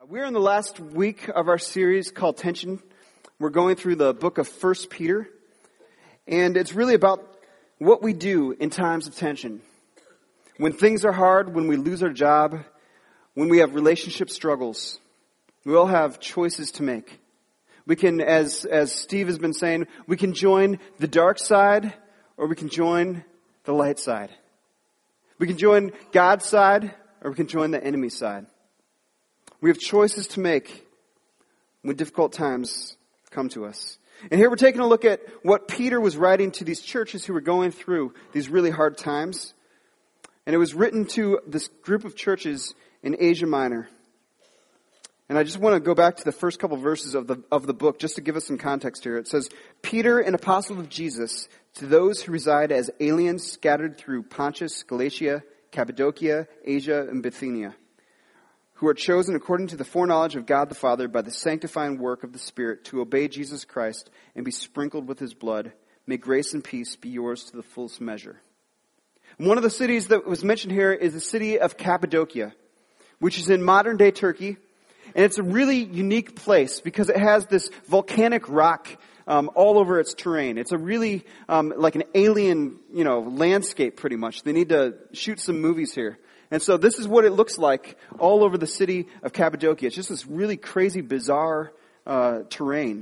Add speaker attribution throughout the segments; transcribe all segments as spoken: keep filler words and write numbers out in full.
Speaker 1: We're in the last week of our series called Tension. We're going through the book of First Peter. And it's really about what we do in times of tension. When things are hard, when we lose our job, when we have relationship struggles, we all have choices to make. We can, as, as Steve has been saying, we can join the dark side or we can join the light side. We can join God's side or we can join the enemy's side. We have choices to make when difficult times come to us. And here we're taking a look at what Peter was writing to these churches who were going through these really hard times. And it was written to this group of churches in Asia Minor. And I just want to go back to the first couple verses of the of the book just to give us some context here. It says, Peter, an apostle of Jesus, to those who reside as aliens scattered through Pontus, Galatia, Cappadocia, Asia, and Bithynia, who are chosen according to the foreknowledge of God the Father by the sanctifying work of the Spirit to obey Jesus Christ and be sprinkled with His blood. May grace and peace be yours to the fullest measure. And one of the cities that was mentioned here is the city of Cappadocia, which is in modern-day Turkey. And it's a really unique place because it has this volcanic rock um, all over its terrain. It's a really um, like an alien, you know, landscape pretty much. They need to shoot some movies here. And so this is what it looks like all over the city of Cappadocia. It's just this really crazy, bizarre uh, terrain.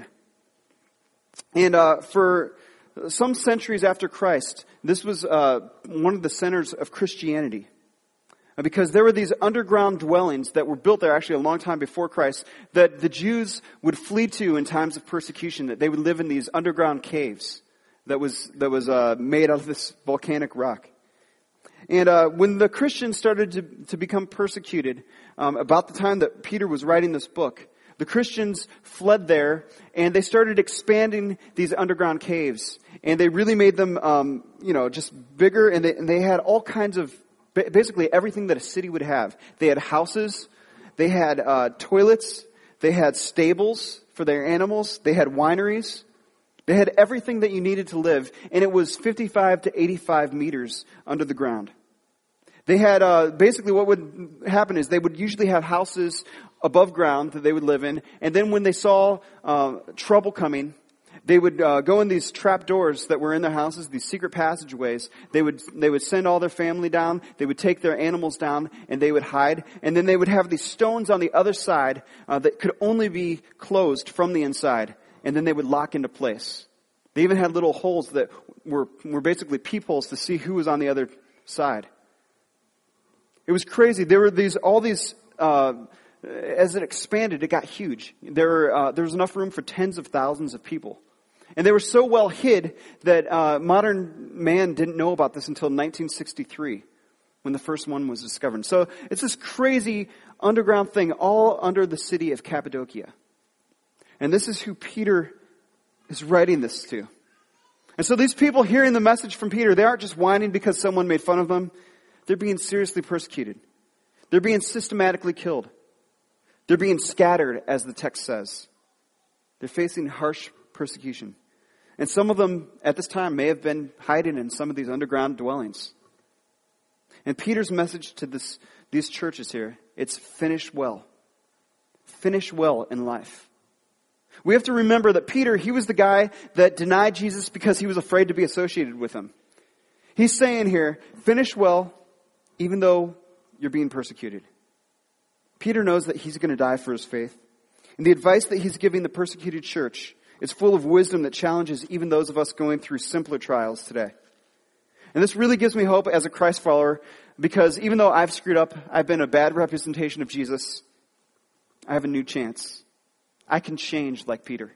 Speaker 1: And uh, for some centuries after Christ, this was uh, one of the centers of Christianity. Because there were these underground dwellings that were built there actually a long time before Christ that the Jews would flee to in times of persecution, that they would live in these underground caves that was that was uh, made out of this volcanic rock. And uh, when the Christians started to, to become persecuted, um, about the time that Peter was writing this book, the Christians fled there and they started expanding these underground caves. And they really made them, um, you know, just bigger. And they, and they had all kinds of, basically everything that a city would have. They had houses, they had uh, toilets, they had stables for their animals, they had wineries. They had everything that you needed to live, and it was fifty-five to eighty-five meters under the ground. They had, uh, basically what would happen is they would usually have houses above ground that they would live in, and then when they saw uh, trouble coming, they would uh, go in these trap doors that were in their houses, these secret passageways. They would they would send all their family down, they would take their animals down, and they would hide, and then they would have these stones on the other side uh, that could only be closed from the inside. And then they would lock into place. They even had little holes that were, were basically peepholes to see who was on the other side. It was crazy. There were these, all these, uh, as it expanded, it got huge. There were, uh, there was enough room for tens of thousands of people. And they were so well hid that uh, modern man didn't know about this until nineteen sixty-three, when the first one was discovered. So it's this crazy underground thing all under the city of Cappadocia. And this is who Peter is writing this to. And so these people hearing the message from Peter, they aren't just whining because someone made fun of them. They're being seriously persecuted. They're being systematically killed. They're being scattered, as the text says. They're facing harsh persecution. And some of them at this time may have been hiding in some of these underground dwellings. And Peter's message to this, these churches here, it's finish well. Finish well in life. We have to remember that Peter, he was the guy that denied Jesus because he was afraid to be associated with him. He's saying here, finish well, even though you're being persecuted. Peter knows that he's going to die for his faith. And the advice that he's giving the persecuted church is full of wisdom that challenges even those of us going through simpler trials today. And this really gives me hope as a Christ follower, because even though I've screwed up, I've been a bad representation of Jesus, I have a new chance. I can change like Peter.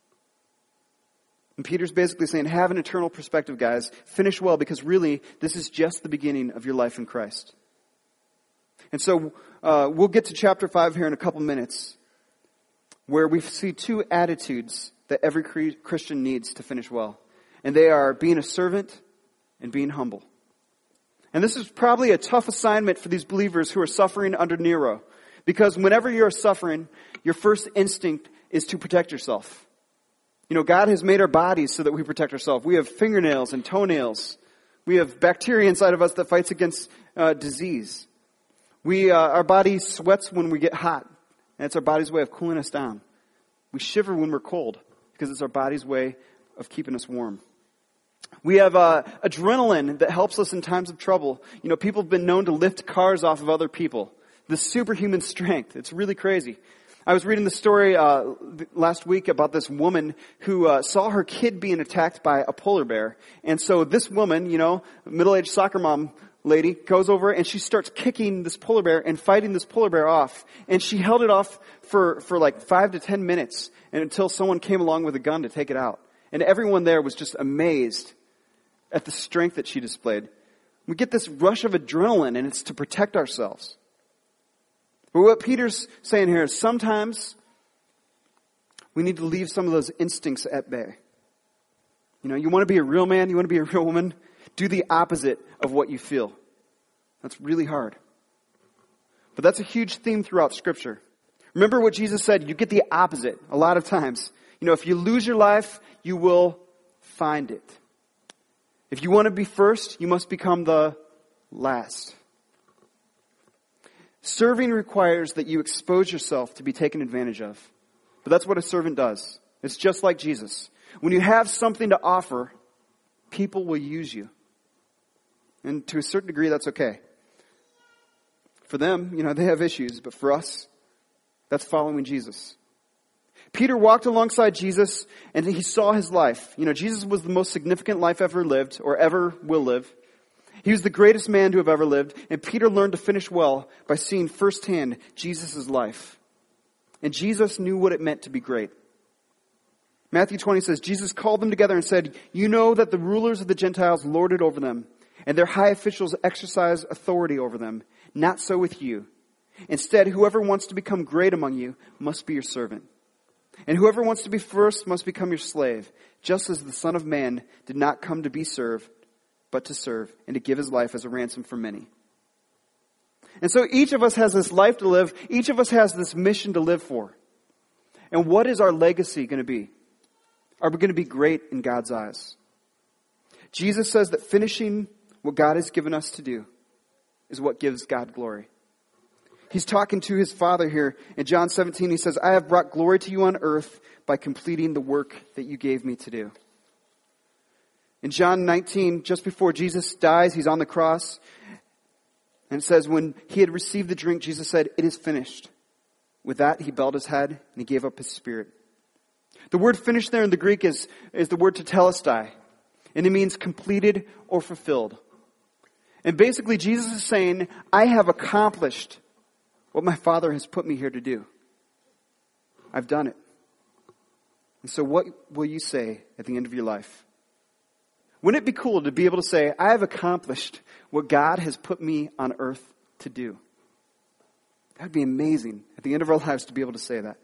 Speaker 1: And Peter's basically saying, have an eternal perspective, guys. Finish well, because really, this is just the beginning of your life in Christ. And so, uh, we'll get to chapter five here in a couple minutes, where we see two attitudes that every Christian needs to finish well. And they are being a servant and being humble. And this is probably a tough assignment for these believers who are suffering under Nero. Because whenever you're suffering, your first instinct is to protect yourself. You know, God has made our bodies so that we protect ourselves. We have fingernails and toenails. We have bacteria inside of us that fights against uh, disease. We, uh, our body sweats when we get hot. And it's our body's way of cooling us down. We shiver when we're cold because it's our body's way of keeping us warm. We have uh, adrenaline that helps us in times of trouble. You know, people have been known to lift cars off of other people. This superhuman strength. It's really crazy. I was reading the story uh, last week about this woman who uh, saw her kid being attacked by a polar bear. And so this woman, you know, middle-aged soccer mom lady, goes over and she starts kicking this polar bear and fighting this polar bear off. And she held it off for, for like five to ten minutes and until someone came along with a gun to take it out. And everyone there was just amazed at the strength that she displayed. We get this rush of adrenaline, and it's to protect ourselves. But what Peter's saying here is sometimes we need to leave some of those instincts at bay. You know, you want to be a real man, you want to be a real woman, do the opposite of what you feel. That's really hard. But that's a huge theme throughout Scripture. Remember what Jesus said, you get the opposite a lot of times. You know, if you lose your life, you will find it. If you want to be first, you must become the last. Serving requires that you expose yourself to be taken advantage of. But that's what a servant does. It's just like Jesus. When you have something to offer, people will use you. And to a certain degree, that's okay. For them, you know, they have issues. But for us, that's following Jesus. Peter walked alongside Jesus and he saw his life. You know, Jesus was the most significant life ever lived or ever will live. He was the greatest man to have ever lived. And Peter learned to finish well by seeing firsthand Jesus' life. And Jesus knew what it meant to be great. Matthew twenty says, Jesus called them together and said, you know that the rulers of the Gentiles lord it over them, and their high officials exercise authority over them. Not so with you. Instead, whoever wants to become great among you must be your servant. And whoever wants to be first must become your slave, just as the Son of Man did not come to be served, but to serve, and to give his life as a ransom for many. And so each of us has this life to live. Each of us has this mission to live for. And what is our legacy going to be? Are we going to be great in God's eyes? Jesus says that finishing what God has given us to do is what gives God glory. He's talking to his Father here. In John seventeen, he says, I have brought glory to you on earth by completing the work that you gave me to do. In John nineteen, just before Jesus dies, he's on the cross. And it says, when he had received the drink, Jesus said, it is finished. With that, he bowed his head and he gave up his spirit. The word finished there in the Greek is, is the word tetelestai. And it means completed or fulfilled. And basically, Jesus is saying, I have accomplished what my Father has put me here to do. I've done it. And so what will you say at the end of your life? Wouldn't it be cool to be able to say, I have accomplished what God has put me on earth to do? That'd be amazing at the end of our lives to be able to say that.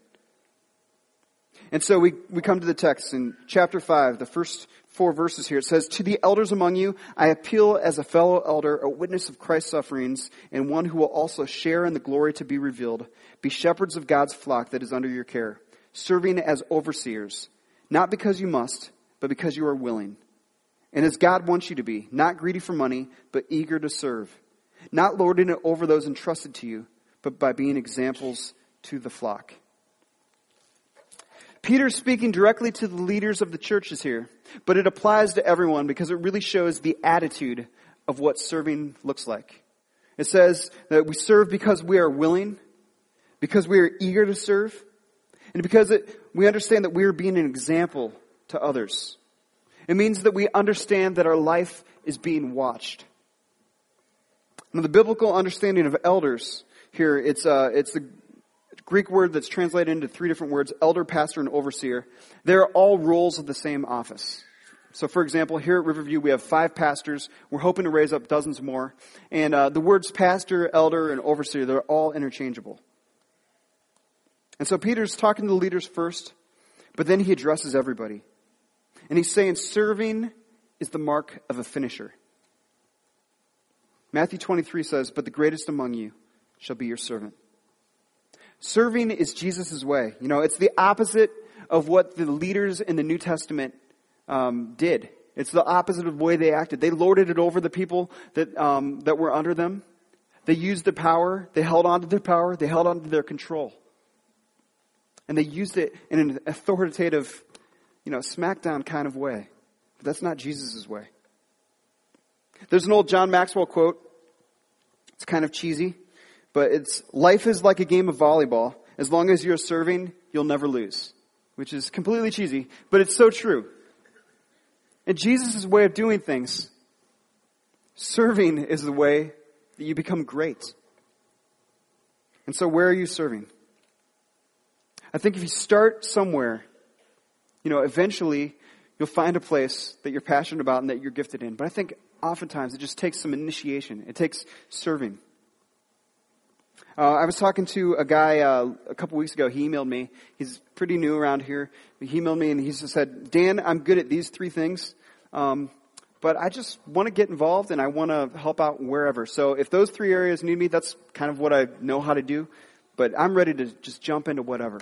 Speaker 1: And so we, we come to the text in chapter five, the first four verses here. It says, to the elders among you, I appeal as a fellow elder, a witness of Christ's sufferings, and one who will also share in the glory to be revealed. Be shepherds of God's flock that is under your care, serving as overseers, not because you must, but because you are willing. And as God wants you to be, not greedy for money, but eager to serve. Not lording it over those entrusted to you, but by being examples to the flock. Peter's speaking directly to the leaders of the churches here, but it applies to everyone because it really shows the attitude of what serving looks like. It says that we serve because we are willing, because we are eager to serve, and because it, we understand that we are being an example to others. It means that we understand that our life is being watched. Now, the biblical understanding of elders here, it's uh, it's the Greek word that's translated into three different words, elder, pastor, and overseer. They're all roles of the same office. So, for example, here at Riverview, we have five pastors. We're hoping to raise up dozens more. And uh, the words pastor, elder, and overseer, they're all interchangeable. And so Peter's talking to the leaders first, but then he addresses everybody. And he's saying serving is the mark of a finisher. Matthew twenty-three says, but the greatest among you shall be your servant. Serving is Jesus' way. You know, it's the opposite of what the leaders in the New Testament um, did. It's the opposite of the way they acted. They lorded it over the people that um, that were under them. They used their power. They held on to their power. They held on to their control. And they used it in an authoritative, you know, smackdown kind of way. But that's not Jesus' way. There's an old John Maxwell quote. It's kind of cheesy, but it's, life is like a game of volleyball. As long as you're serving, you'll never lose. Which is completely cheesy, but it's so true. And Jesus' way of doing things, serving is the way that you become great. And so where are you serving? I think if you start somewhere, you know, eventually you'll find a place that you're passionate about and that you're gifted in. But I think oftentimes it just takes some initiation. It takes serving. Uh, I was talking to a guy uh, a couple weeks ago. He emailed me. He's pretty new around here. He emailed me and he just said, Dan, I'm good at these three things, um, but I just want to get involved and I want to help out wherever. So if those three areas need me, that's kind of what I know how to do. But I'm ready to just jump into whatever.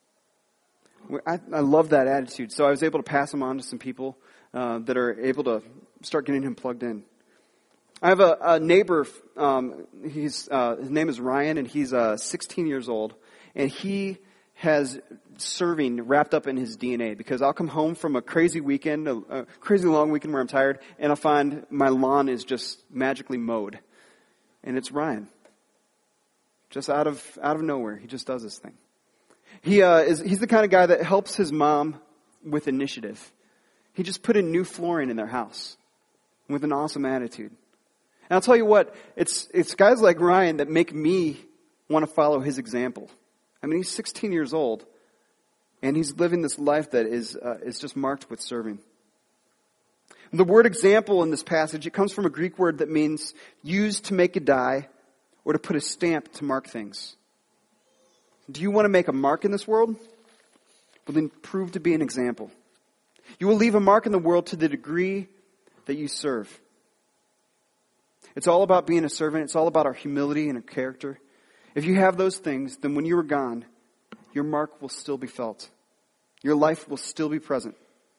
Speaker 1: I, I love that attitude. So I was able to pass him on to some people uh, that are able to start getting him plugged in. I have a, a neighbor, um, he's, uh, his name is Ryan, and he's uh, sixteen years old, and he has serving wrapped up in his D N A, because I'll come home from a crazy weekend, a, a crazy long weekend where I'm tired, and I'll find my lawn is just magically mowed. And it's Ryan. Just out of out of nowhere, he just does this thing. He uh, is he's the kind of guy that helps his mom with initiative. He just put in new flooring in their house with an awesome attitude. And I'll tell you what, it's it's guys like Ryan that make me want to follow his example. I mean, he's sixteen years old, and he's living this life that is uh, is just marked with serving. The word example in this passage, it comes from a Greek word that means used to make a die or to put a stamp to mark things. Do you want to make a mark in this world? Well, then prove to be an example. You will leave a mark in the world to the degree that you serve. It's all about being a servant. It's all about our humility and our character. If you have those things, then when you are gone, your mark will still be felt. Your life will still be present.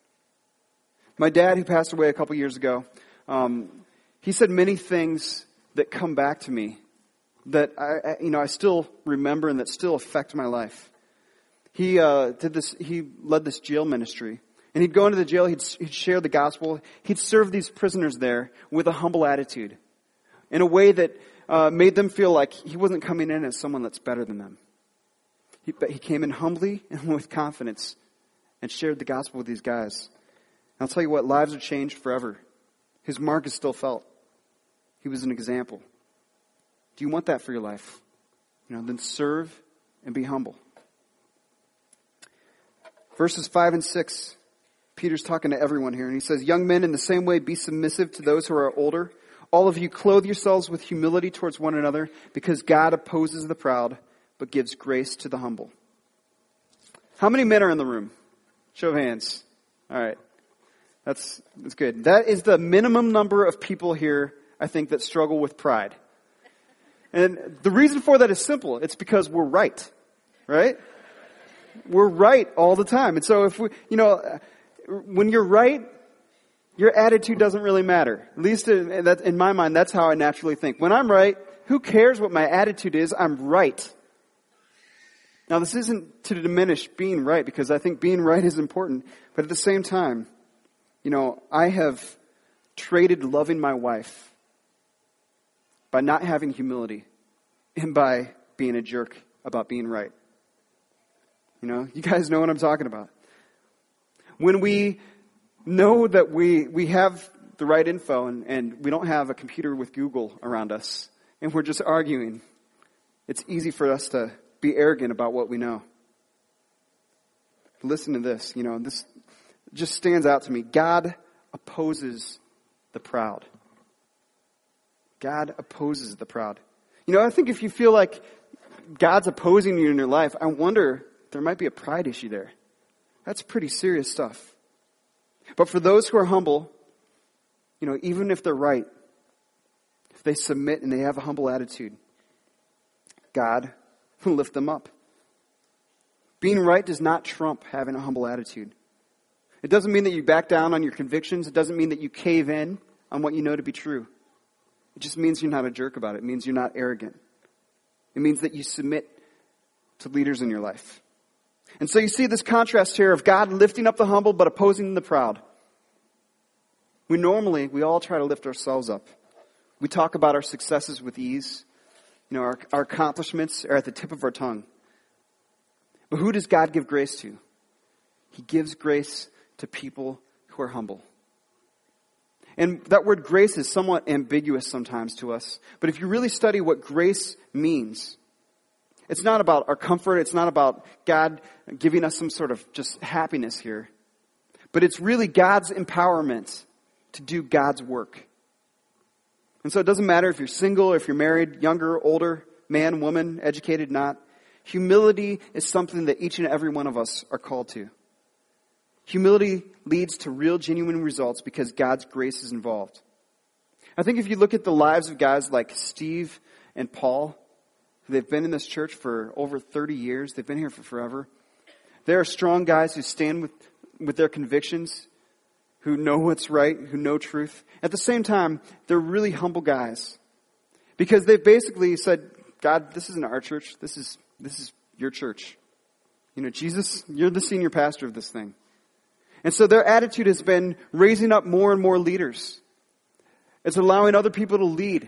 Speaker 1: My dad, who passed away a couple years ago, um, he said many things that come back to me that I, you know, I still remember and that still affect my life. He uh, did this. He led this jail ministry, and he'd go into the jail. He'd, he'd share the gospel. He'd serve these prisoners there with a humble attitude, in a way that uh, made them feel like he wasn't coming in as someone that's better than them. He, but he came in humbly and with confidence, and shared the gospel with these guys. And I'll tell you what, lives are changed forever. His mark is still felt. He was an example. Do you want that for your life? You know, then serve and be humble. Verses five and six, Peter's talking to everyone here, and he says, young men, in the same way, be submissive to those who are older. All of you clothe yourselves with humility towards one another, because God opposes the proud, but gives grace to the humble. How many men are in the room? Show of hands. All right. That's, that's good. That is the minimum number of people here, I think, that struggle with pride. And the reason for that is simple. It's because we're right. Right? We're right all the time. And so if we, you know, when you're right, your attitude doesn't really matter. At least in, in my mind, that's how I naturally think. When I'm right, who cares what my attitude is? I'm right. Now, this isn't to diminish being right, because I think being right is important. But at the same time, you know, I have traded loving my wife by not having humility and by being a jerk about being right. You know, you guys know what I'm talking about. When we know that we, we have the right info and, and we don't have a computer with Google around us and we're just arguing, it's easy for us to be arrogant about what we know. Listen to this, you know, this just stands out to me. God opposes the proud. God opposes the proud. You know, I think if you feel like God's opposing you in your life, I wonder if there might be a pride issue there. That's pretty serious stuff. But for those who are humble, you know, even if they're right, if they submit and they have a humble attitude, God will lift them up. Being right does not trump having a humble attitude. It doesn't mean that you back down on your convictions. It doesn't mean that you cave in on what you know to be true. It just means you're not a jerk about it. It means you're not arrogant. It means that you submit to leaders in your life. And so you see this contrast here of God lifting up the humble but opposing the proud. We normally, we all try to lift ourselves up. We talk about our successes with ease. You know, our, our accomplishments are at the tip of our tongue. But who does God give grace to? He gives grace to people who are humble. And that word grace is somewhat ambiguous sometimes to us. But if you really study what grace means, it's not about our comfort. It's not about God giving us some sort of just happiness here. But it's really God's empowerment to do God's work. And so it doesn't matter if you're single or if you're married, younger, older, man, woman, educated, not. Humility is something that each and every one of us are called to. Humility leads to real, genuine results because God's grace is involved. I think if you look at the lives of guys like Steve and Paul, they've been in this church for over thirty years. They've been here for forever. They are strong guys who stand with, with their convictions, who know what's right, who know truth. At the same time, they're really humble guys because they've basically said, God, this isn't our church. This is this is your church. You know, Jesus, you're the senior pastor of this thing. And so their attitude has been raising up more and more leaders. It's allowing other people to lead.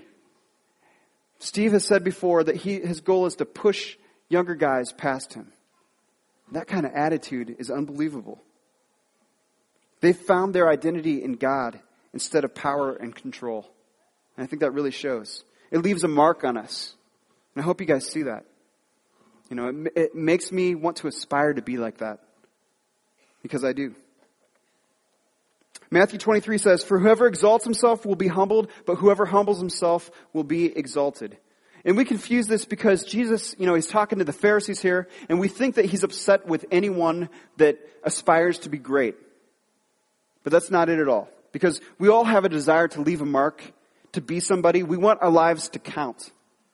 Speaker 1: Steve has said before that he, his goal is to push younger guys past him. That kind of attitude is unbelievable. They've found their identity in God instead of power and control. And I think that really shows. It leaves a mark on us. And I hope you guys see that. You know, it, it makes me want to aspire to be like that. Because I do. Matthew twenty-three says, for whoever exalts himself will be humbled, but whoever humbles himself will be exalted. And we confuse this because Jesus, you know, he's talking to the Pharisees here, and we think that he's upset with anyone that aspires to be great. But that's not it at all. Because we all have a desire to leave a mark, to be somebody. We want our lives to count.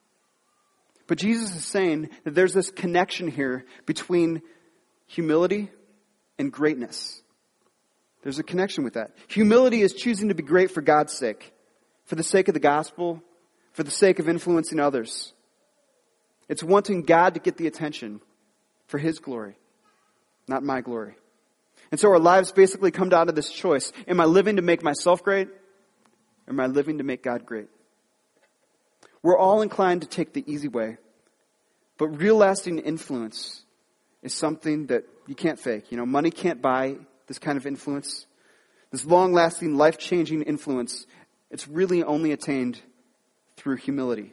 Speaker 1: But Jesus is saying that there's this connection here between humility and greatness. There's a connection with that. Humility is choosing to be great for God's sake, for the sake of the gospel, for the sake of influencing others. It's wanting God to get the attention for His glory, not my glory. And so our lives basically come down to this choice. Am I living to make myself great? Or am I living to make God great? We're all inclined to take the easy way. But real lasting influence is something that you can't fake. You know, money can't buy this kind of influence. This long-lasting, life-changing influence, it's really only attained through humility.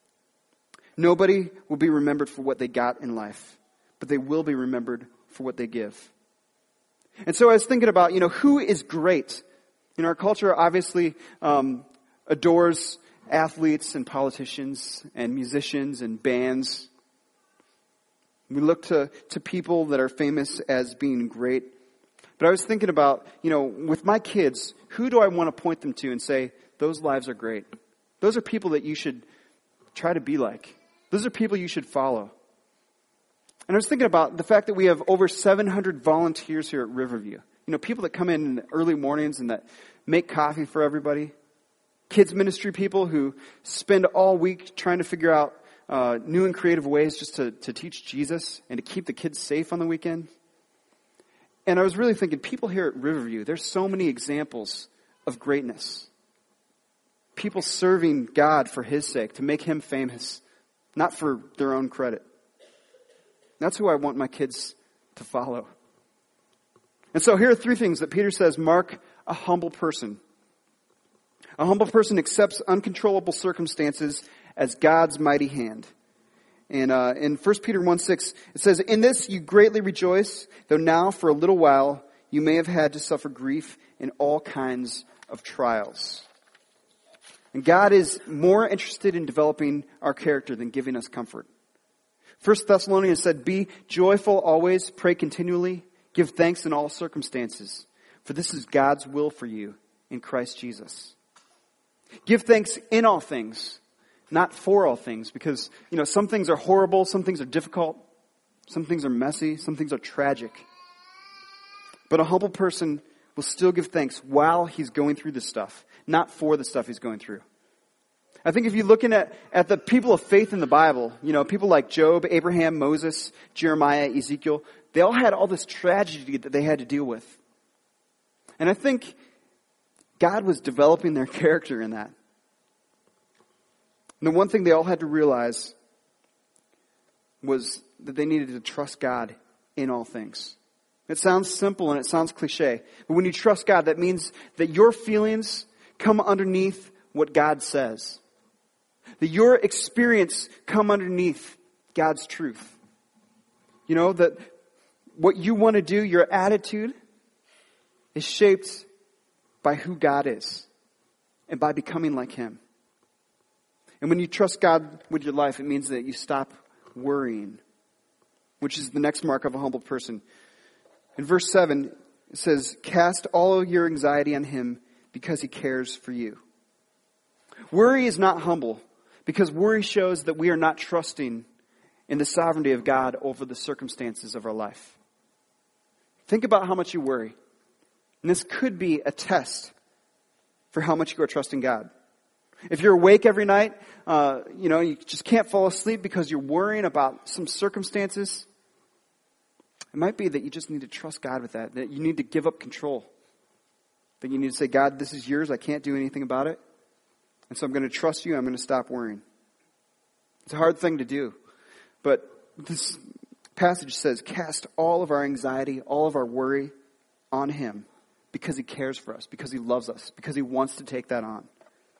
Speaker 1: Nobody will be remembered for what they got in life, but they will be remembered for what they give. And so I was thinking about, you know, who is great? You know, our culture obviously um, adores athletes and politicians and musicians and bands. We look to, to people that are famous as being great. But I was thinking about, you know, with my kids, who do I want to point them to and say, those lives are great? Those are people that you should try to be like. Those are people you should follow. And I was thinking about the fact that we have over seven hundred volunteers here at Riverview. You know, people that come in in the early mornings and that make coffee for everybody. Kids ministry people who spend all week trying to figure out uh, new and creative ways just to, to teach Jesus and to keep the kids safe on the weekend. And I was really thinking, people here at Riverview, there's so many examples of greatness. People serving God for His sake, to make Him famous, not for their own credit. That's who I want my kids to follow. And so here are three things that Peter says mark a humble person. A humble person accepts uncontrollable circumstances as God's mighty hand. And uh, in First Peter one six, it says, in this you greatly rejoice, though now for a little while you may have had to suffer grief in all kinds of trials. And God is more interested in developing our character than giving us comfort. First Thessalonians said, be joyful always, pray continually, give thanks in all circumstances, for this is God's will for you in Christ Jesus. Give thanks in all things, not for all things, because, you know, some things are horrible, some things are difficult, some things are messy, some things are tragic. But a humble person will still give thanks while he's going through this stuff, not for the stuff he's going through. I think if you're looking at, at the people of faith in the Bible, you know, people like Job, Abraham, Moses, Jeremiah, Ezekiel, they all had all this tragedy that they had to deal with. And I think God was developing their character in that. And the one thing they all had to realize was that they needed to trust God in all things. It sounds simple and it sounds cliche, but when you trust God, that means that your feelings come underneath what God says. That your experience come underneath God's truth. You know, that what you want to do, your attitude, is shaped by who God is and by becoming like Him. And when you trust God with your life, it means that you stop worrying, which is the next mark of a humble person. In verse seven, it says, cast all of your anxiety on Him because He cares for you. Worry is not humble because worry shows that we are not trusting in the sovereignty of God over the circumstances of our life. Think about how much you worry. And this could be a test for how much you are trusting God. If you're awake every night, uh, you know, you just can't fall asleep because you're worrying about some circumstances, it might be that you just need to trust God with that, that you need to give up control. That you need to say, God, this is yours. I can't do anything about it. And so I'm going to trust you. I'm going to stop worrying. It's a hard thing to do. But this passage says, cast all of our anxiety, all of our worry on Him because He cares for us, because He loves us, because He wants to take that on.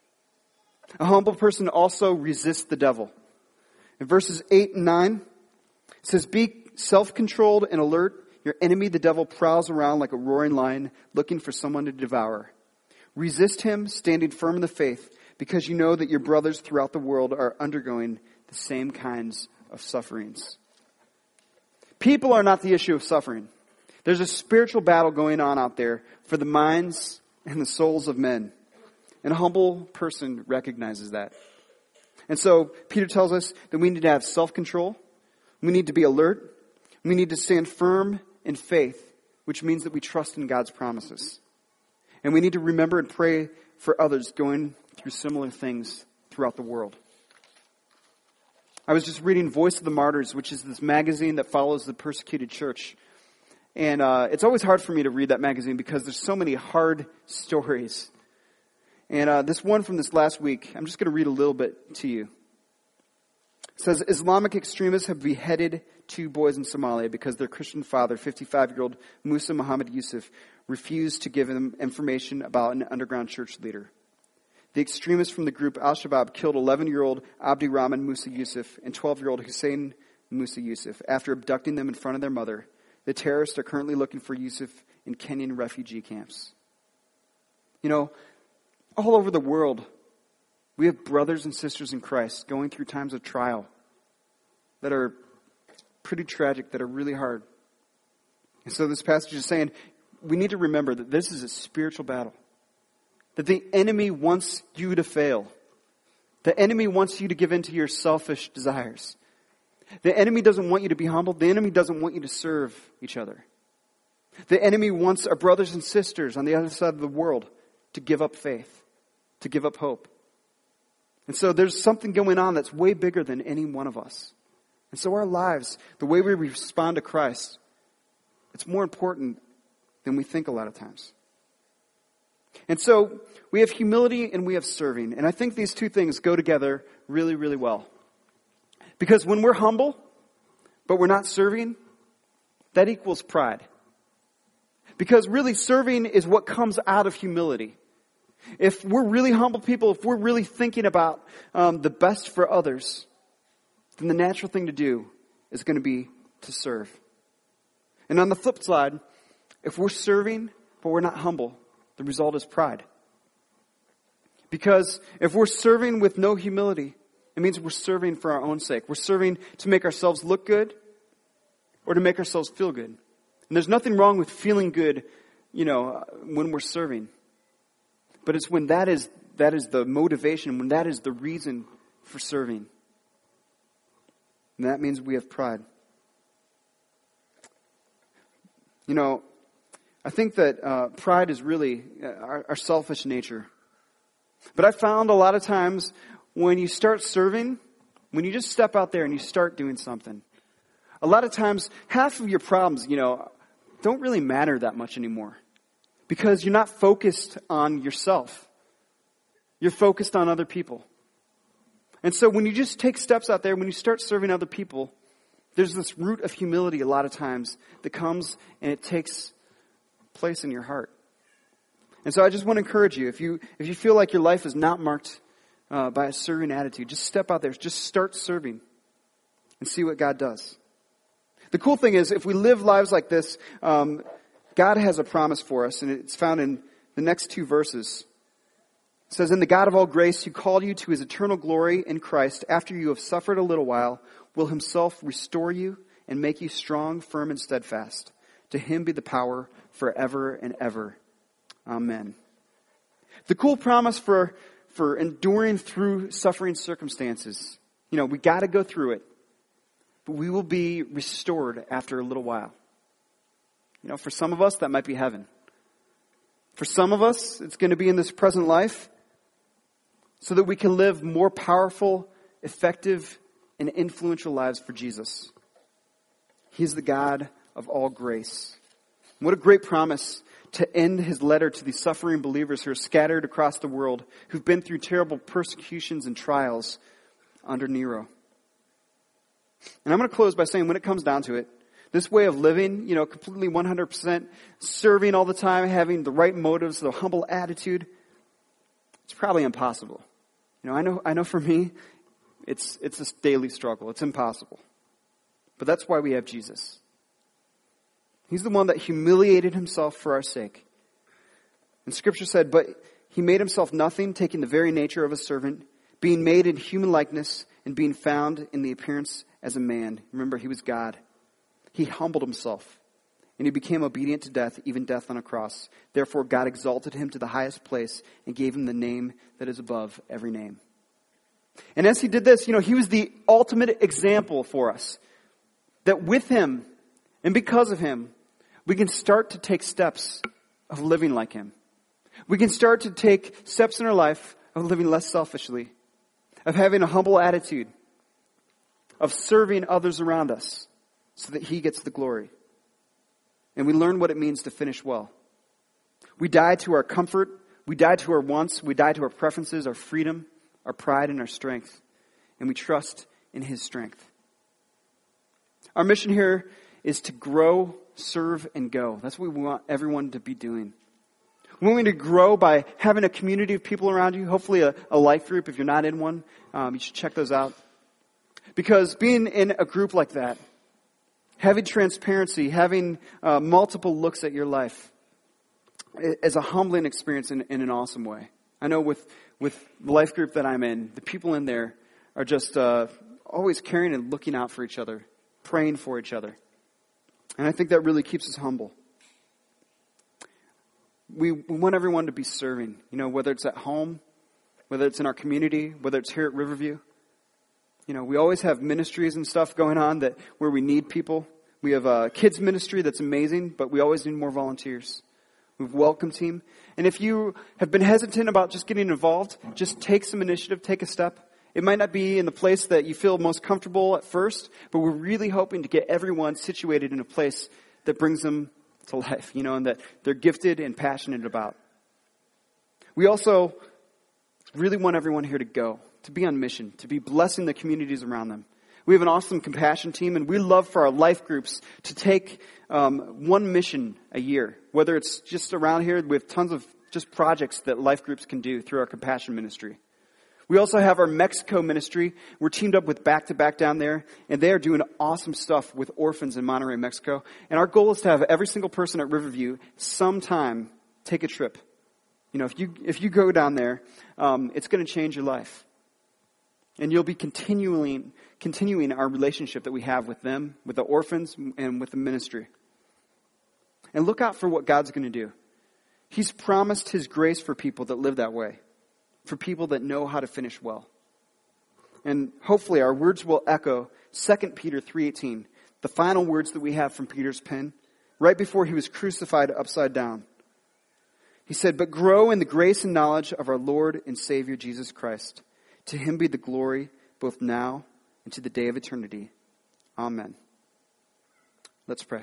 Speaker 1: A humble person also resists the devil. In verses eight and nine, it says, be self-controlled and alert. Your enemy, the devil, prowls around like a roaring lion, looking for someone to devour. Resist him, standing firm in the faith, because you know that your brothers throughout the world are undergoing the same kinds of sufferings. People are not the issue of suffering. There's a spiritual battle going on out there for the minds and the souls of men. And a humble person recognizes that. And so Peter tells us that we need to have self-control. We need to be alert. We need to stand firm in faith, which means that we trust in God's promises. And we need to remember and pray for others going through similar things throughout the world. I was just reading Voice of the Martyrs, which is this magazine that follows the persecuted church. And uh, it's always hard for me to read that magazine because there's so many hard stories. And uh, this one from this last week, I'm just going to read a little bit to you. It says, Islamic extremists have beheaded two boys in Somalia because their Christian father, fifty-five-year-old Musa Muhammad Yusuf, refused to give them information about an underground church leader. The extremists from the group Al-Shabaab killed eleven-year-old Abdi Rahman Musa Yusuf and twelve-year-old Hussein Musa Yusuf after abducting them in front of their mother. The terrorists are currently looking for Yusuf in Kenyan refugee camps. You know, all over the world, we have brothers and sisters in Christ going through times of trial that are pretty tragic, that are really hard. And so this passage is saying we need to remember that this is a spiritual battle. That the enemy wants you to fail. The enemy wants you to give in to your selfish desires. The enemy doesn't want you to be humble. The enemy doesn't want you to serve each other. The enemy wants our brothers and sisters on the other side of the world to give up faith, to give up hope. And so there's something going on that's way bigger than any one of us. And so our lives, the way we respond to Christ, it's more important than we think a lot of times. And so we have humility and we have serving. And I think these two things go together really, really well. Because when we're humble, but we're not serving, that equals pride. Because really serving is what comes out of humility. If we're really humble people, if we're really thinking about um, the best for others, then the natural thing to do is going to be to serve. And on the flip side, if we're serving, but we're not humble, the result is pride. Because if we're serving with no humility, it means we're serving for our own sake. We're serving to make ourselves look good or to make ourselves feel good. And there's nothing wrong with feeling good, you know, when we're serving. But it's when that is that is the motivation, when that is the reason for serving. And that means we have pride. You know, I think that uh, pride is really our, our selfish nature. But I found a lot of times when you start serving, when you just step out there and you start doing something, a lot of times, half of your problems, you know, don't really matter that much anymore. Because you're not focused on yourself. You're focused on other people. And so when you just take steps out there, when you start serving other people, there's this root of humility a lot of times that comes and it takes place in your heart. And so I just want to encourage you, if you if you feel like your life is not marked uh, by a serving attitude, just step out there, just start serving and see what God does. The cool thing is, if we live lives like this, um, God has a promise for us, and it's found in the next two verses. It says, "And the God of all grace, who called you to his eternal glory in Christ, after you have suffered a little while, will himself restore you and make you strong, firm, and steadfast. To him be the power forever and ever. Amen." The cool promise for, for enduring through suffering circumstances. You know, we got to go through it. But we will be restored after a little while. You know, for some of us, that might be heaven. For some of us, it's going to be in this present life so that we can live more powerful, effective, and influential lives for Jesus. He's the God of all grace. What a great promise to end his letter to these suffering believers who are scattered across the world, who've been through terrible persecutions and trials under Nero. And I'm going to close by saying, when it comes down to it, this way of living, you know, completely one hundred percent serving all the time, having the right motives, the humble attitude, it's probably impossible. You know, I know, I know for me, it's, it's this daily struggle. It's impossible. But that's why we have Jesus. He's the one that humiliated himself for our sake. And Scripture said, "But he made himself nothing, taking the very nature of a servant, being made in human likeness, and being found in the appearance as a man." Remember, he was God. He humbled himself, and he became obedient to death, even death on a cross. Therefore, God exalted him to the highest place and gave him the name that is above every name. And as he did this, you know, he was the ultimate example for us. That with him, and because of him, we can start to take steps of living like him. We can start to take steps in our life of living less selfishly, of having a humble attitude, of serving others around us so that he gets the glory. And we learn what it means to finish well. We die to our comfort. We die to our wants. We die to our preferences, our freedom, our pride, and our strength. And we trust in his strength. Our mission here is to grow, serve, and go. That's what we want everyone to be doing. We want you to grow by having a community of people around you, hopefully a, a life group. If you're not in one, um, you should check those out. Because being in a group like that, having transparency, having uh, multiple looks at your life, is a humbling experience in, in an awesome way. I know with, with the life group that I'm in, the people in there are just uh, always caring and looking out for each other, praying for each other. And I think that really keeps us humble. We, we want everyone to be serving, you know, whether it's at home, whether it's in our community, whether it's here at Riverview. You know, we always have ministries and stuff going on that where we need people. We have a kids ministry that's amazing, but we always need more volunteers. We have a welcome team. And if you have been hesitant about just getting involved, just take some initiative, take a step. It might not be in the place that you feel most comfortable at first, but we're really hoping to get everyone situated in a place that brings them to life, you know, and that they're gifted and passionate about. We also really want everyone here to go, to be on mission, to be blessing the communities around them. We have an awesome compassion team, and we love for our life groups to take um, one mission a year, whether it's just around here. We have tons of just projects that life groups can do through our compassion ministry. We also have our Mexico ministry. We're teamed up with Back to Back down there, and they are doing awesome stuff with orphans in Monterrey, Mexico. And our goal is to have every single person at Riverview sometime take a trip. You know, if you if you go down there, um, it's going to change your life. And you'll be continuing continuing our relationship that we have with them, with the orphans, and with the ministry. And look out for what God's going to do. He's promised his grace for people that live that way, for people that know how to finish well. And hopefully our words will echo Second Peter three eighteen, the final words that we have from Peter's pen, right before he was crucified upside down. He said, "But grow in the grace and knowledge of our Lord and Savior Jesus Christ. To him be the glory both now and to the day of eternity. Amen. Let's pray.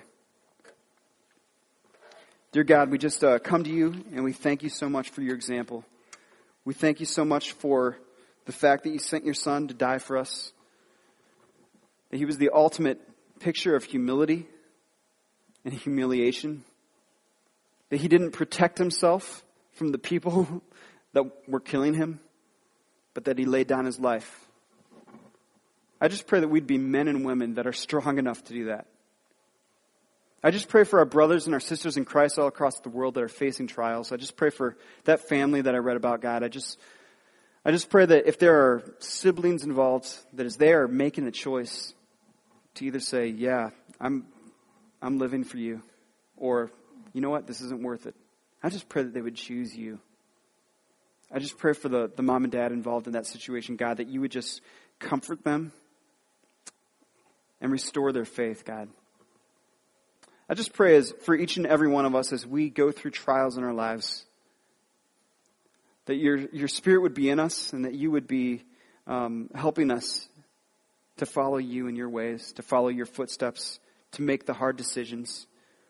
Speaker 1: Dear God, we just uh, come to you and we thank you so much for your example. We thank you so much for the fact that you sent your son to die for us. That he was the ultimate picture of humility and humiliation. That he didn't protect himself from the people that were killing him, but that he laid down his life. I just pray that we'd be men and women that are strong enough to do that. I just pray for our brothers and our sisters in Christ all across the world that are facing trials. I just pray for that family that I read about, God. I just, I just pray that if there are siblings involved, that as they are making the choice to either say, yeah, I'm, I'm living for you, or, you know what, this isn't worth it. I just pray that they would choose you. I just pray for the, the mom and dad involved in that situation, God, that you would just comfort them and restore their faith, God. I just pray as for each and every one of us as we go through trials in our lives, that your your spirit would be in us and that you would be um, helping us to follow you in your ways, to follow your footsteps, to make the hard decisions,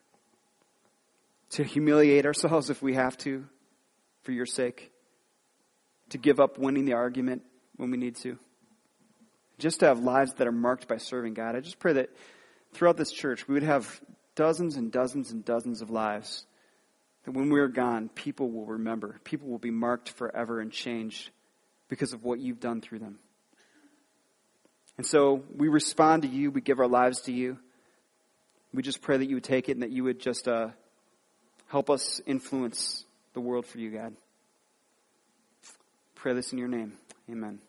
Speaker 1: to humiliate ourselves if we have to, for your sake, to give up winning the argument when we need to, just to have lives that are marked by serving God. I just pray that throughout this church we would have dozens and dozens and dozens of lives that when we're gone, people will remember. People will be marked forever and changed because of what you've done through them. And so we respond to you. We give our lives to you. We just pray that you would take it and that you would just uh, help us influence the world for you, God. Pray this in your name. Amen.